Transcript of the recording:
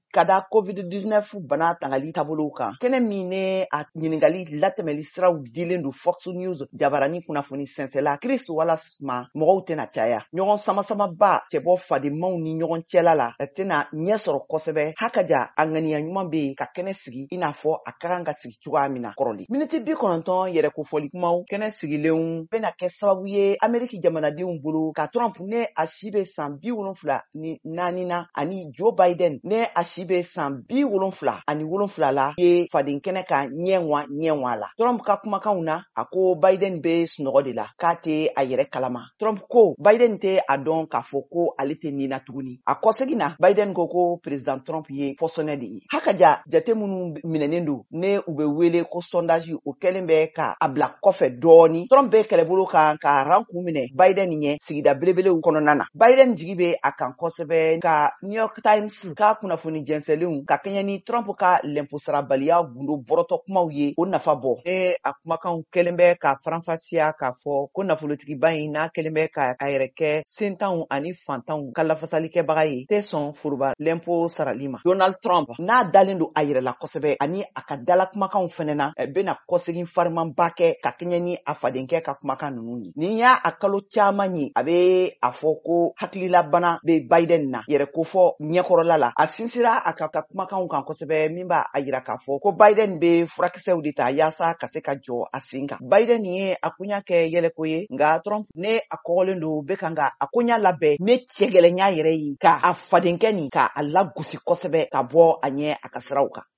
kada COVID-19 bana tangali tabolo kan. Kɛnɛ min ne a ɲiningali latɛmɛli siraw dilen do Fox News jabarani kunnafoni sɛnsɛla Chris Wallace ma mɔgɔw tɛna caya. Ɲɔgɔn sama-samaba cɛbɔ fadenmaw ni ɲɔgɔn cɛla la tɛna ɲɛ sɔrɔ kosɛbɛ. Hakaja a ŋaniya ɲuman be ka kɛnɛ sigi i n'a fɔ a ka kan ka sigi cogoya min na kɔrɔli. Miniti 90 yɛrɛ kofɔli kumaw kɛnɛ sigilenw bena kɛ sababu ye Ameriki jamanadenw bolo ka Trump ne a si be san 74 na ani Joe Biden ne a si be san 77 la ye faden kɛnɛ ka ɲɛwa la. Trump ka kumakanw na a ko Biden be sunɔgɔ de la k'a tɛ a yɛrɛ kalama. Trump ko Biden tɛ a dɔn k'a fɔ ko ale tɛ nin na tuguni. A kɔsegin na Biden ko President Trump ye pɔsɔnɛ de ye. Hakaja jate minnu minɛnen do ne u be wele ko sondage o kɛlen bɛ ka a bila kɔfɛ dɔɔni. Trump bɛ kɛlɛbolo kan ka ran kun minɛ Biden ɲɛ sigida belebelew kɔnɔna na. Biden jigi be a kan kosɛbɛ ka New York Times ka kunnafoni jɛnsɛnlenw ka kɛɲɛ ni Trump ka lɛnposarabaliya gundo bɔrɔtɔ kumaw ye o nafa bɔ. Ne a kumakanw kɛlen bɛ ka faranfasiya k'a fɔ ko nafolotigiba in n'a kɛlen bɛ ka a yɛrɛ kɛ sentanw ani fantanw ka lafasalikɛbaga ye tɛ sɔn foroba lɛnpo sarali ma. Donald Trump n'a dalen do a yɛrɛ la kosɛbɛ ani a ka dala kumakanw fɛnɛ na bena kɔsegin farimanba kɛ ka kɛɲɛ ni a fadenkɛ ka kumakan nunu ye. Nin y'a a kalo caaman ye a be a fɔ ko hakililabana be Biden na yɛrɛ kofɔ ɲɛkɔrɔla la. A sinsira a ka kumakanw kan kosɛbɛ min b'a a yira k'a fɔ ko Biden be furakisɛw de ta yaasa ka se ka jɔ a sen kan. Biden ye a kunya kɛ yɛlɛko ye nga Trump ne a kɔgɔlen do be kan ka a konya labɛn ne cɛgɛlɛnya yɛrɛ ye ka a fadenkɛ nin ka a lagosi kosɛbɛ ka bɔ a ɲɛ a ka siraw kan.